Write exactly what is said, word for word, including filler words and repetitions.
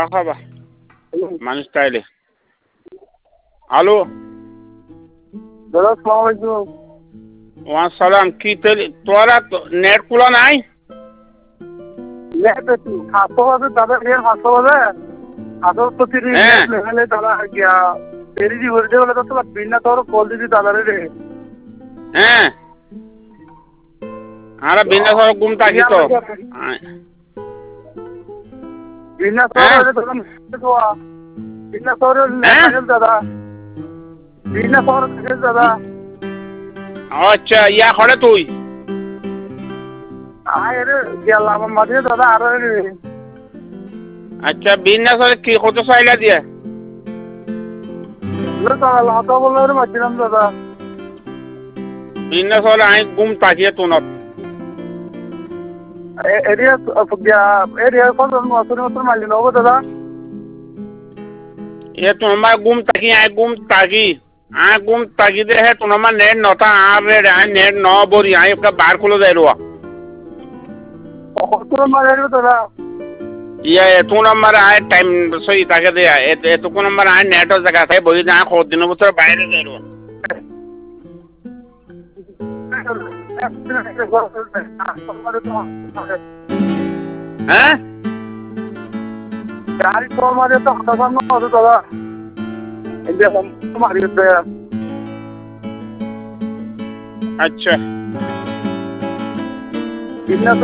খাবা মানুষ তাইলে হ্যালো দাদা আসসালামু আলাইকুম। ওয়া সালাম কি তেলি তোরা নেট খোলা নাই নেট একটু সাতশো বাজে দাদা এর সাতশো বাজে আসল প্রতি হ্যাঁ নেট লেভেলে দাদা গিয়া এরিজি হয়ে বলে তো বিনা তোর কল দিদি দাদা রে হ্যাঁ আরে বিনা সর গুম তাকি তো বিনা হ্যাঁ তোর দাদা বিনা তোর হ্যাঁ নেট দাদা বিনা তোর নেট দাদা আচ্ছা ইয়া করে তুই আরে গেলাম মাঝে দাদা আর আচ্ছা বিনা সরে কি কত চাইলা দিয়ে দাদা লাতা বলার মাঝিলাম দাদা বিনা সরে আই গুম তাকিয়ে তুনত এরিয়া এরিয়া কত নতুন নতুন মালি নেবো দাদা ये तो हमारे गुम ताकि आए गुम ताकि आए गुम ताकि दे है तो हमारा नेट नौता आ रहे आए नेट नौ बोरी आए उसका बाहर खुलो दे रुआ কত মারি দাদা ये तू नंबर आए टाइम सही ताकि दे आए ये तो को नंबर आए नेट और जगह से बोली ना खोद दिनों बुतर बाहर दे रुआ हैं গাড়ি তো মারি তো হঠাৎ না দাদা এই মারি দেয়া अच्छा বিনা